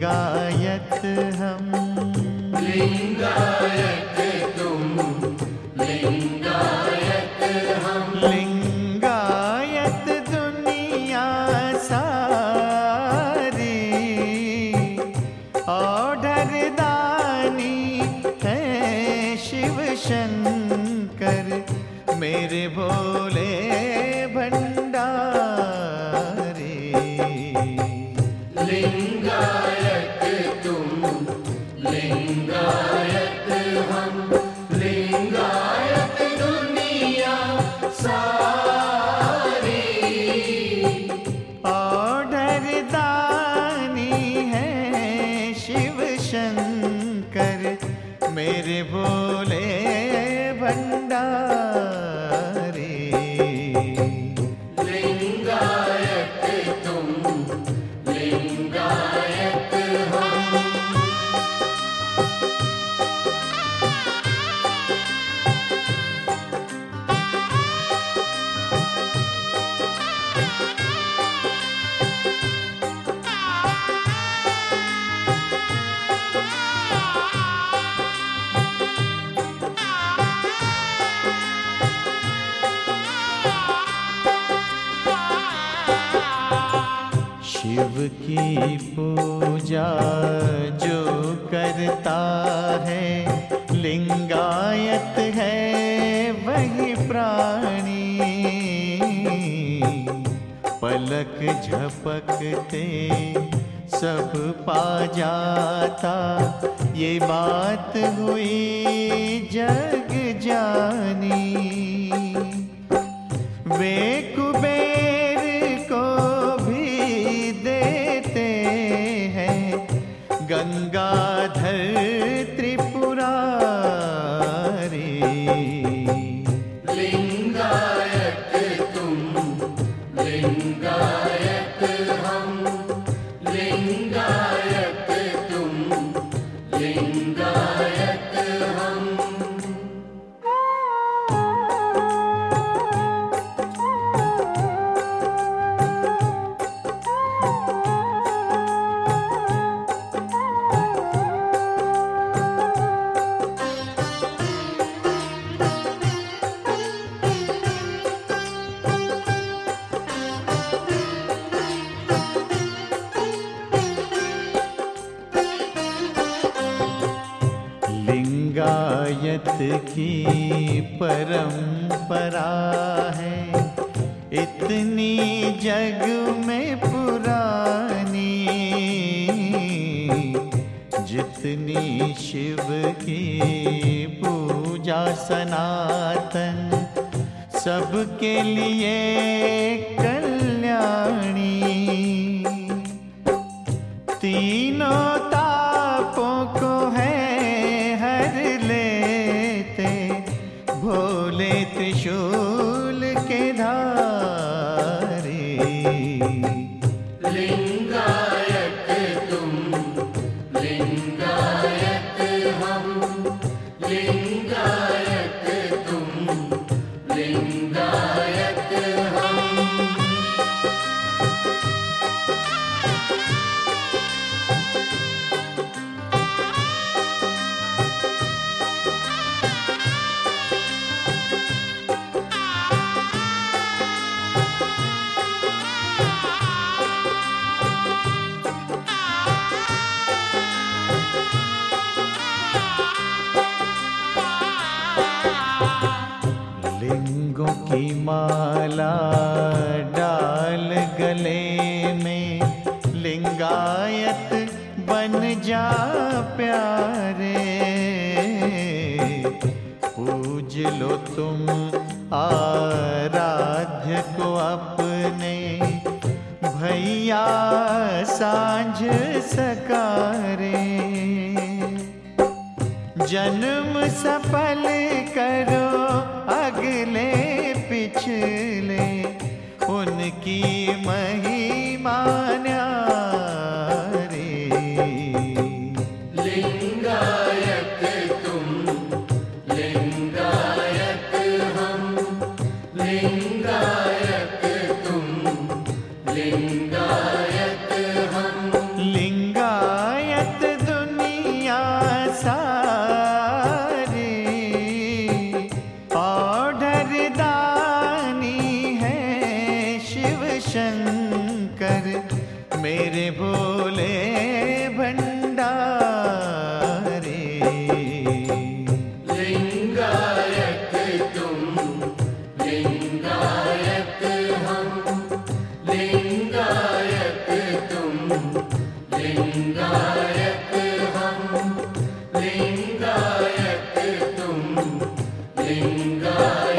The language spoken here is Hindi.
लिंगायत हम, लिंगायत तुम, लिंगायत हम, लिंगायत दुनिया सारी, ओढ़र दानी है शिव शंकर मेरे भोले भंडारी। लिंगायत तुम, लिंगायत हम, लिंगायत दुनिया सारी, ओढ़र दानी है शिव शंकर मेरे भोले भंडारी। लिंगायत तुम, लिंगायत हम। शिव की पूजा जो करता है लिंगायत है वही प्राणी, पलक झपकते सब पा जाता ये बात हुई जग जानी। वे कुबेर को भी देते हैं गंगाधर त्रिपुरारी। लिंगायत तुम, लिंगायत हम, लिंगायत तुम, लिंगायत हम। लिंगायत की परंपरा है इतनी जग में पुरानी, जितनी शिव की पूजा सनातन सबके लिए कल्याणी। तीनों तापों को है हर लेते भोले त्रिशूल के धारी। लिंगायत तुम, लिंगायत हम, लिंगायत तुम, लिंगायत हम। लिंगों की माला डाल गले में लिंगायत बन जा प्यारे। पूज लो तुम आराध्य को अपने भैया सांझ सकारे। जन्म सफल करो अगले पिछले उनकी महिमा न्यारी। लिंगायत तुम, लिंगायत हम, लिंगायत तुम, लिंगायत हम। लिंगायत लिंगायत हम लिंगायत तुम लिंगायत